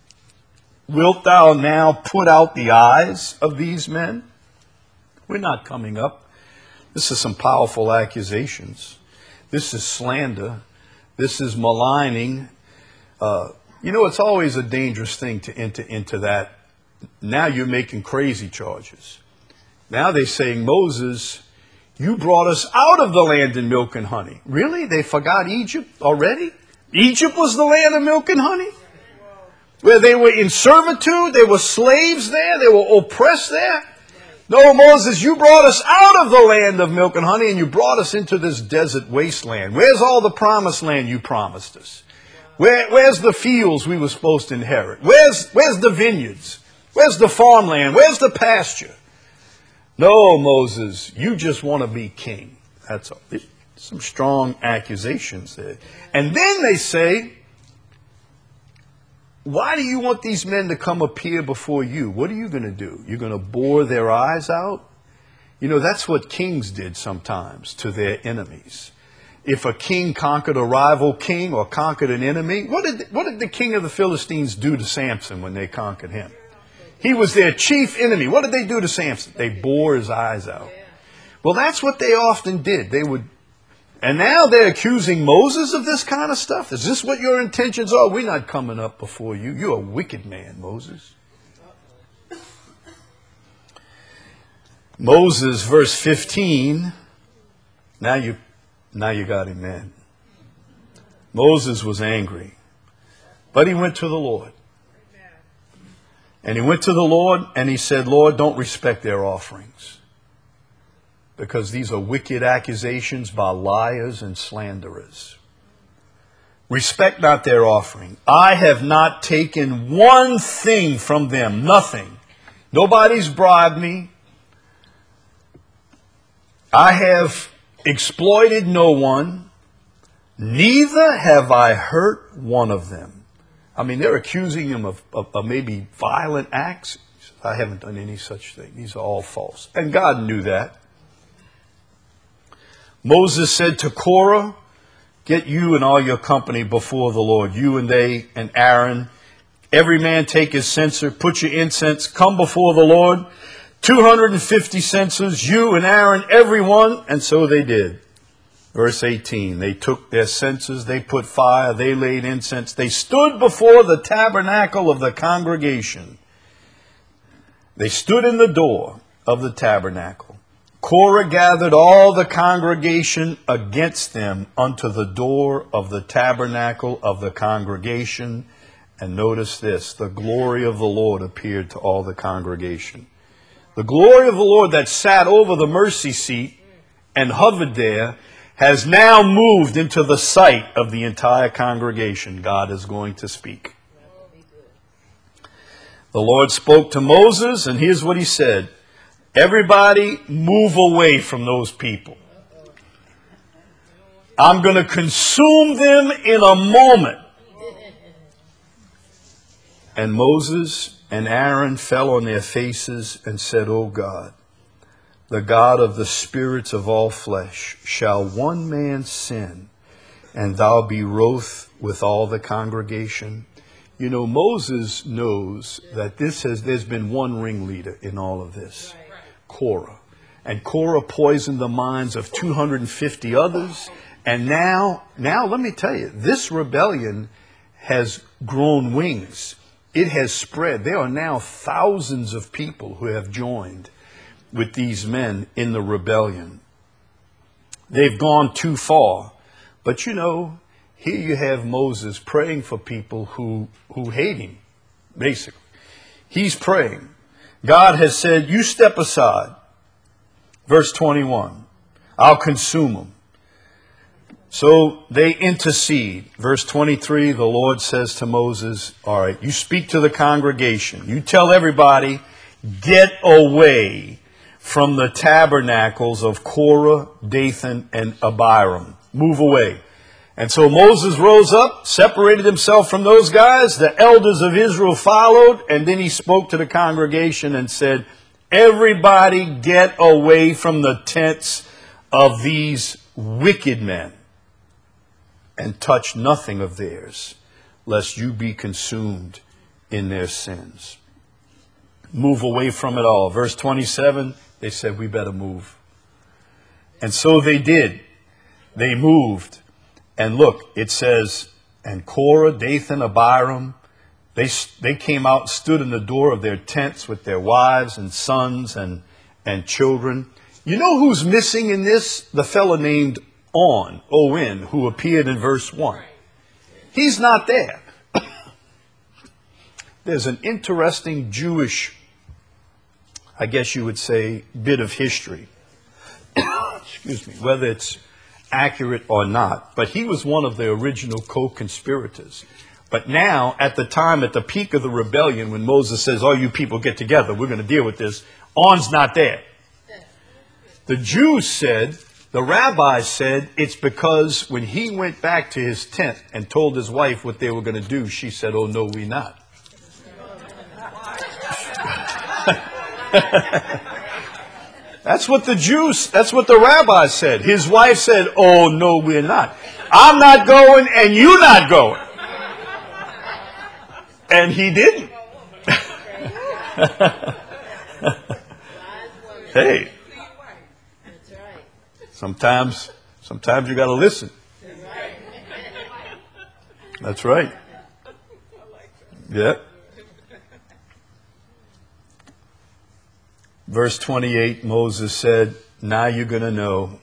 Wilt thou now put out the eyes of these men? We're not coming up. This is some powerful accusations. This is slander. This is maligning. It's always a dangerous thing to enter into that. Now you're making crazy charges. Now they're saying, Moses, you brought us out of the land in milk and honey. Really? They forgot Egypt already? Egypt was the land of milk and honey? Where they were in servitude, they were slaves there, they were oppressed there. No, Moses, you brought us out of the land of milk and honey and you brought us into this desert wasteland. Where's all the promised land you promised us? Where's the fields we were supposed to inherit? Where's the vineyards? Where's the farmland? Where's the pasture? No, Moses, you just want to be king. That's all. Some strong accusations there. And then they say, why do you want these men to come appear before you? What are you going to do? You're going to bore their eyes out? That's what kings did sometimes to their enemies. If a king conquered a rival king or conquered an enemy, what did the king of the Philistines do to Samson when they conquered him? He was their chief enemy. What did they do to Samson? They bore his eyes out. Well, that's what they often did. And now they're accusing Moses of this kind of stuff. Is this what your intentions are? We're not coming up before you. You're a wicked man, Moses. Moses, verse 15. Now you got him, man. Moses was angry, but he went to the Lord. And he went to the Lord and he said, Lord, don't respect their offerings, because these are wicked accusations by liars and slanderers. Respect not their offering. I have not taken one thing from them, nothing. Nobody's bribed me. I have exploited no one, neither have I hurt one of them. I mean, they're accusing him of maybe violent acts. I haven't done any such thing. These are all false. And God knew that. Moses said to Korah, get you and all your company before the Lord, you and they and Aaron. Every man take his censer, put your incense, come before the Lord. 250 censers, you and Aaron, everyone. And so they did. Verse 18, they took their censers, they put fire, they laid incense. They stood before the tabernacle of the congregation. They stood in the door of the tabernacle. Korah gathered all the congregation against them unto the door of the tabernacle of the congregation. And notice this, the glory of the Lord appeared to all the congregation. The glory of the Lord that sat over the mercy seat and hovered there has now moved into the sight of the entire congregation. God is going to speak. The Lord spoke to Moses, and here's what he said. Everybody move away from those people. I'm going to consume them in a moment. And Moses and Aaron fell on their faces and said, O God, the God of the spirits of all flesh, shall one man sin, and thou be wroth with all the congregation? You know, Moses knows that there's been one ringleader in all of this. Korah. And Korah poisoned the minds of 250 others. And now let me tell you, this rebellion has grown wings. It has spread. There are now thousands of people who have joined with these men in the rebellion. They've gone too far. But you know, here you have Moses praying for people who hate him, basically. He's praying. God has said, you step aside. Verse 21, I'll consume them. So they intercede. Verse 23, the Lord says to Moses, all right, you speak to the congregation. You tell everybody, get away from the tabernacles of Korah, Dathan, and Abiram. Move away. And so Moses rose up, separated himself from those guys. The elders of Israel followed, and then he spoke to the congregation and said, everybody get away from the tents of these wicked men and touch nothing of theirs, lest you be consumed in their sins. Move away from it all. Verse 27, they said, we better move. And so they did. They moved. And look, it says, and Korah, Dathan, Abiram, they came out and stood in the door of their tents with their wives and sons and children. You know who's missing in this? The fellow named On, who appeared in verse 1. He's not there. There's an interesting Jewish, I guess you would say, bit of history. Excuse me, whether it's accurate or not, but he was one of the original co-conspirators. But now, at the time, at the peak of the rebellion, when Moses says, all you people get together, we're going to deal with this, On's not there. The Jews said, the rabbis said, it's because when he went back to his tent and told his wife what they were going to do, she said, oh, no, we not. That's what the rabbis said. His wife said, oh, no, we're not. I'm not going and you're not going. And he didn't. Hey. Sometimes you got to listen. That's right. Yeah. Verse 28, Moses said, now you're going to know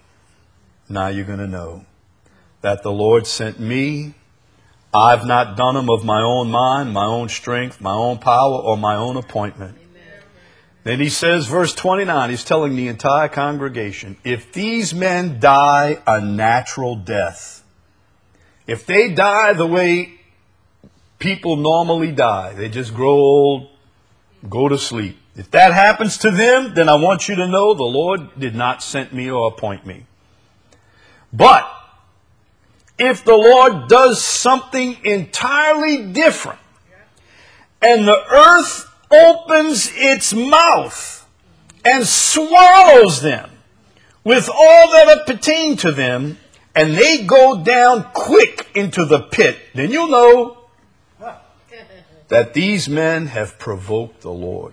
that the Lord sent me. I've not done them of my own mind, my own strength, my own power, or my own appointment. Amen. Then he says, verse 29, he's telling the entire congregation, if these men die a natural death, if they die the way people normally die, they just grow old, go to sleep. If that happens to them, then I want you to know the Lord did not send me or appoint me. But if the Lord does something entirely different and the earth opens its mouth and swallows them with all that pertain to them, and they go down quick into the pit, then you'll know that these men have provoked the Lord.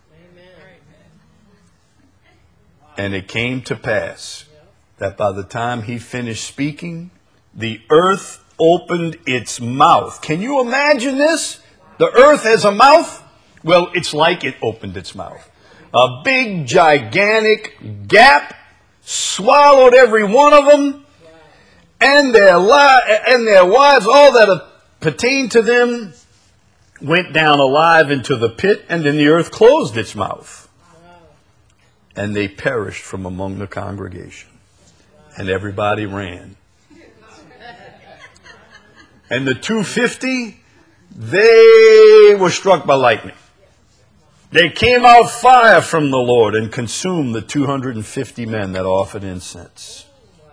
And it came to pass that by the time he finished speaking, the earth opened its mouth. Can you imagine this? The earth has a mouth? Well, it's like it opened its mouth. A big, gigantic gap, swallowed every one of them, and their wives, all that pertained to them, went down alive into the pit, and then the earth closed its mouth. And they perished from among the congregation. And everybody ran. And the 250, they were struck by lightning. They came out fire from the Lord and consumed the 250 men that offered incense.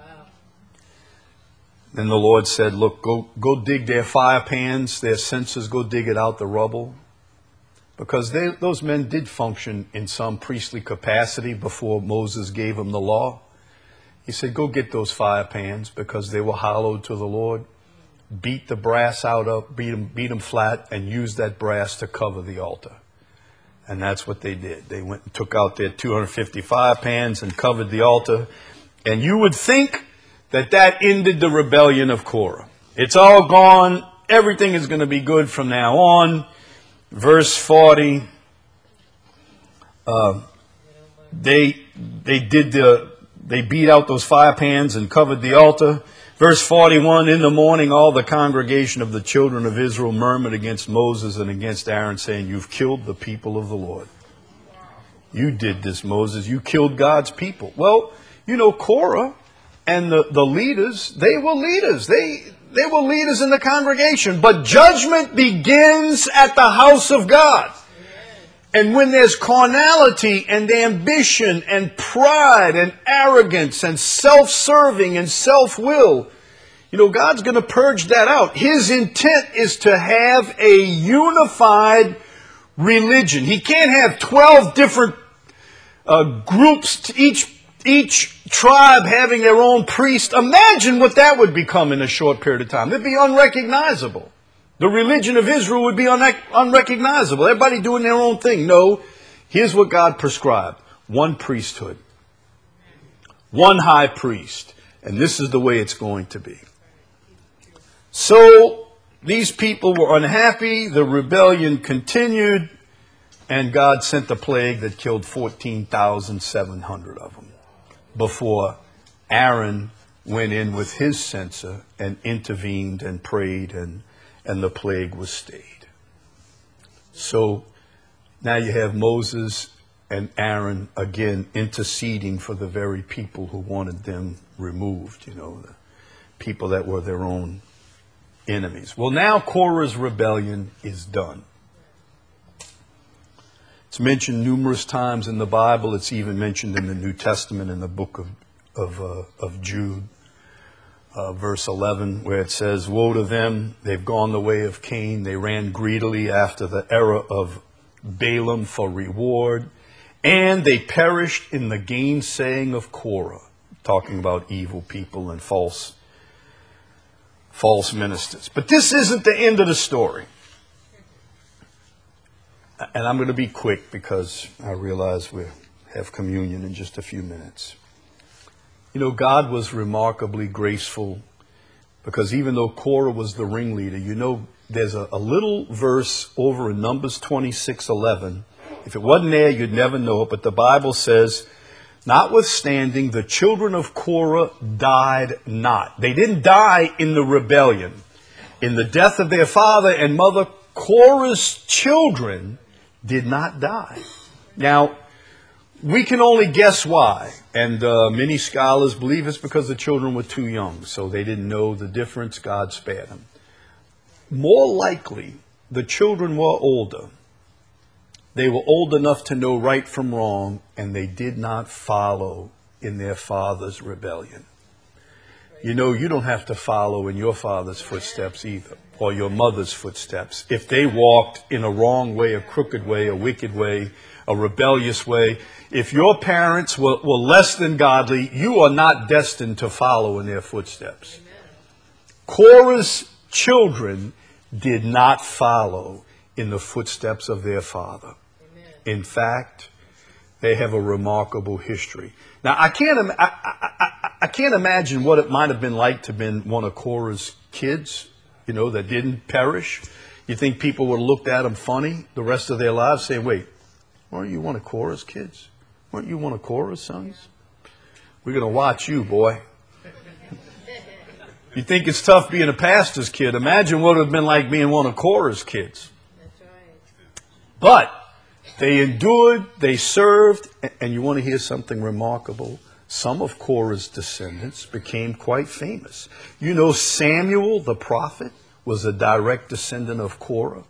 Then the Lord said, look, go dig their fire pans, their censers, go dig it out the rubble. Because those men did function in some priestly capacity before Moses gave them the law. He said, go get those fire pans because they were hallowed to the Lord. Beat the brass out of, beat them flat, and use that brass to cover the altar. And that's what they did. They went and took out their 255 pans and covered the altar. And you would think that that ended the rebellion of Korah. It's all gone. Everything is going to be good from now on. Verse 40. They beat out those fire pans and covered the altar. Verse 41, in the morning all the congregation of the children of Israel murmured against Moses and against Aaron, saying, you've killed the people of the Lord. You did this, Moses. You killed God's people. Well, you know, Korah and the leaders, they were leaders. They were leaders in the congregation. But judgment begins at the house of God. And when there's carnality and ambition and pride and arrogance and self-serving and self-will, you know, God's going to purge that out. His intent is to have a unified religion. He can't have 12 different groups, each tribe having their own priest. Imagine what that would become in a short period of time. It'd be unrecognizable. The religion of Israel would be unrecognizable. Everybody doing their own thing. No, here's what God prescribed. One priesthood. One high priest. And this is the way it's going to be. So these people were unhappy. The rebellion continued. And God sent a plague that killed 14,700 of them before Aaron went in with his censer and intervened and prayed, and the plague was stayed. So now you have Moses and Aaron again interceding for the very people who wanted them removed, you know, the people that were their own enemies. Well, now Korah's rebellion is done. It's mentioned numerous times in the Bible. It's even mentioned in the New Testament in the book of Jude. Verse 11, where it says, woe to them, they've gone the way of Cain. They ran greedily after the error of Balaam for reward, and they perished in the gainsaying of Korah. Talking about evil people and false ministers. But this isn't the end of the story. And I'm going to be quick because I realize we have communion in just a few minutes. You know, God was remarkably graceful because even though Korah was the ringleader, you know, there's a little verse over in Numbers 26:11. If it wasn't there, you'd never know it. But the Bible says, notwithstanding, the children of Korah died not. They didn't die in the rebellion. In the death of their father and mother, Korah's children did not die. Now, we can only guess why. And many scholars believe it's because the children were too young, so they didn't know the difference. God spared them. More likely, the children were older. They were old enough to know right from wrong, and they did not follow in their father's rebellion. You know, you don't have to follow in your father's footsteps either, or your mother's footsteps. If they walked in a wrong way, a crooked way, a wicked way, a rebellious way, if your parents were less than godly, you are not destined to follow in their footsteps. Korah's children did not follow in the footsteps of their father. In fact, they have a remarkable history. Now, I can't imagine what it might have been like to have been one of Korah's kids, you know, that didn't perish. You think people would have looked at them funny the rest of their lives, saying, wait, weren't you one of Korah's kids? Weren't you one of Korah's sons? We're going to watch you, boy. You think it's tough being a pastor's kid. Imagine what it would have been like being one of Korah's kids. That's right. But they endured, they served, and you want to hear something remarkable? Some of Korah's descendants became quite famous. You know, Samuel the prophet was a direct descendant of Korah.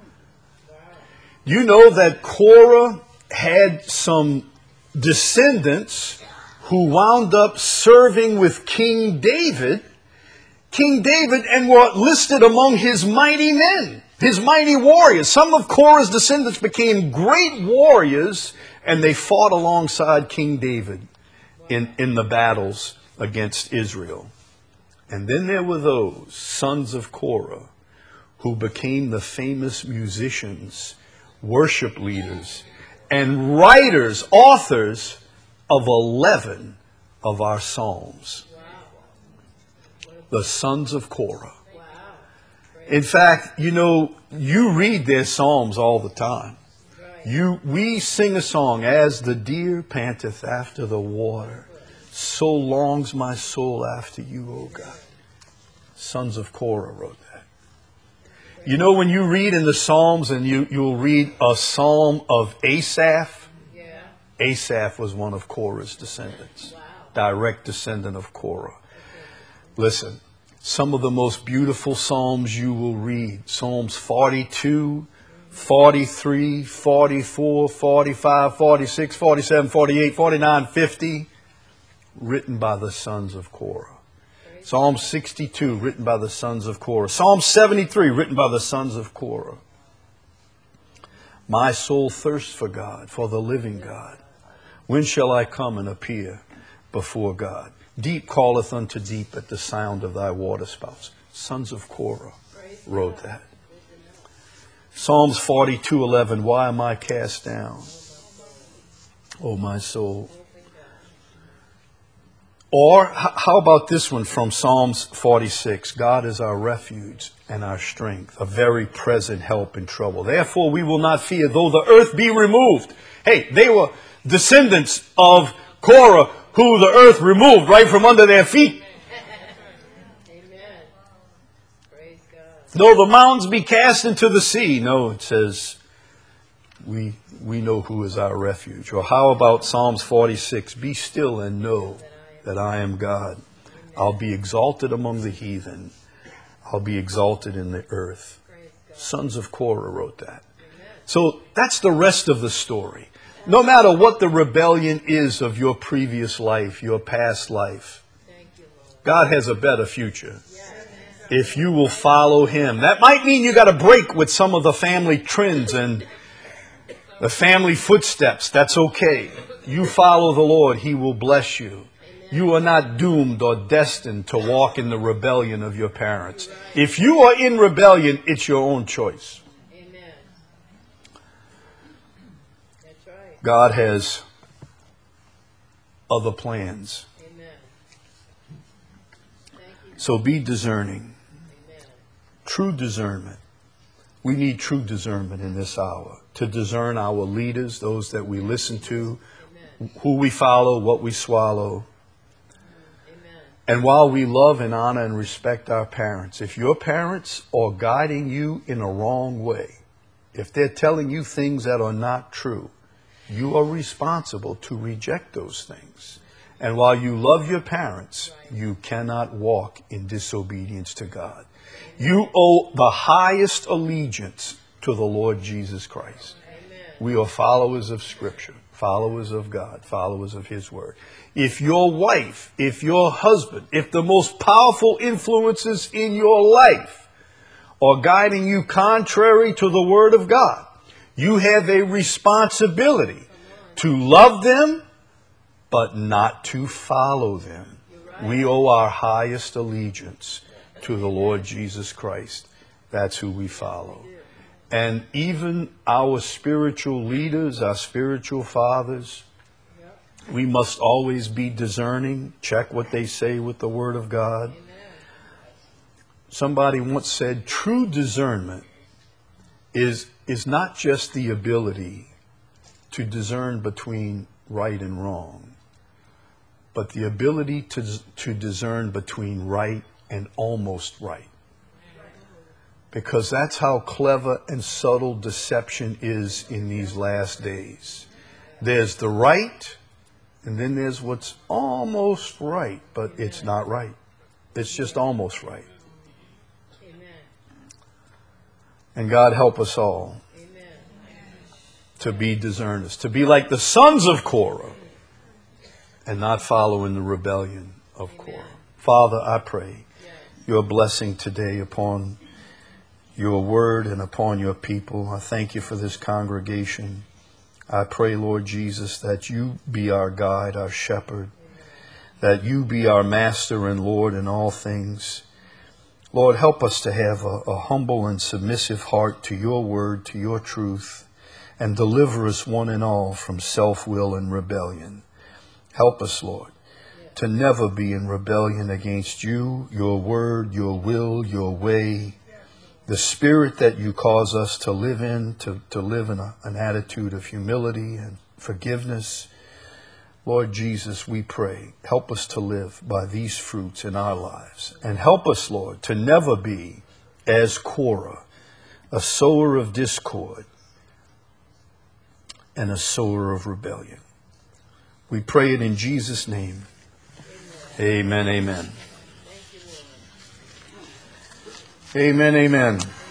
You know that Korah had some descendants who wound up serving with King David, and were listed among his mighty men, his mighty warriors. Some of Korah's descendants became great warriors, and they fought alongside King David in the battles against Israel. And then there were those sons of Korah who became the famous musicians, worship leaders, and writers, authors of 11 of our Psalms. The sons of Korah. In fact, you read their Psalms all the time. We sing a song, as the deer panteth after the water, so longs my soul after you, O God. Sons of Korah wrote that. When you read in the Psalms and you'll read a Psalm of Asaph, Asaph was one of Korah's descendants, direct descendant of Korah. Listen, some of the most beautiful Psalms you will read, Psalms 42, 43, 44, 45, 46, 47, 48, 49, 50, written by the sons of Korah. Psalm 62, written by the sons of Korah. Psalm 73, written by the sons of Korah. My soul thirsts for God, for the living God. When shall I come and appear before God? Deep calleth unto deep at the sound of thy waterspouts. Sons of Korah wrote that. Psalms 42:11. Why am I cast down, O my soul? Or how about this one from Psalms 46? God is our refuge and our strength, a very present help in trouble. Therefore we will not fear, though the earth be removed. Hey, they were descendants of Korah, who the earth removed right from under their feet. Amen. Praise God. Though the mountains be cast into the sea. No, it says we know who is our refuge. Or how about Psalms 46? Be still and know that I am God. I'll be exalted among the heathen. I'll be exalted in the earth. Sons of Korah wrote that. So that's the rest of the story. No matter what the rebellion is of your previous life, your past life, God has a better future if you will follow Him. That might mean you got to break with some of the family trends and the family footsteps. That's okay. You follow the Lord, He will bless you. You are not doomed or destined to walk in the rebellion of your parents. If you are in rebellion, it's your own choice. God has other plans. So be discerning. True discernment. We need true discernment in this hour. To discern our leaders, those that we listen to, who we follow, what we swallow. And while we love and honor and respect our parents, if your parents are guiding you in a wrong way, if they're telling you things that are not true, you are responsible to reject those things. And while you love your parents, you cannot walk in disobedience to God. You owe the highest allegiance to the Lord Jesus Christ. We are followers of Scripture, followers of God, followers of His Word. If your wife, if your husband, if the most powerful influences in your life are guiding you contrary to the Word of God, you have a responsibility to love them, but not to follow them. We owe our highest allegiance to the Lord Jesus Christ. That's who we follow. And even our spiritual leaders, our spiritual fathers, we must always be discerning, check what they say with the Word of God. Somebody once said, true discernment is not just the ability to discern between right and wrong, but the ability to discern between right and almost right. Because that's how clever and subtle deception is in these last days. There's the right, and then there's what's almost right, but it's not right. It's just almost right. And God help us all to be discerners, to be like the sons of Korah and not follow in the rebellion of Korah. Father, I pray your blessing today upon your word and upon your people. I thank you for this congregation. I pray, Lord Jesus, that you be our guide, our shepherd, that you be our master and Lord in all things. Lord, help us to have a humble and submissive heart to your word, to your truth, and deliver us one and all from self-will and rebellion. Help us, Lord, to never be in rebellion against you, your word, your will, your way, the spirit that you cause us to live in, to live in an attitude of humility and forgiveness. Lord Jesus, we pray, help us to live by these fruits in our lives. And help us, Lord, to never be as Korah, a sower of discord and a sower of rebellion. We pray it in Jesus' name. Amen, amen. Amen, amen.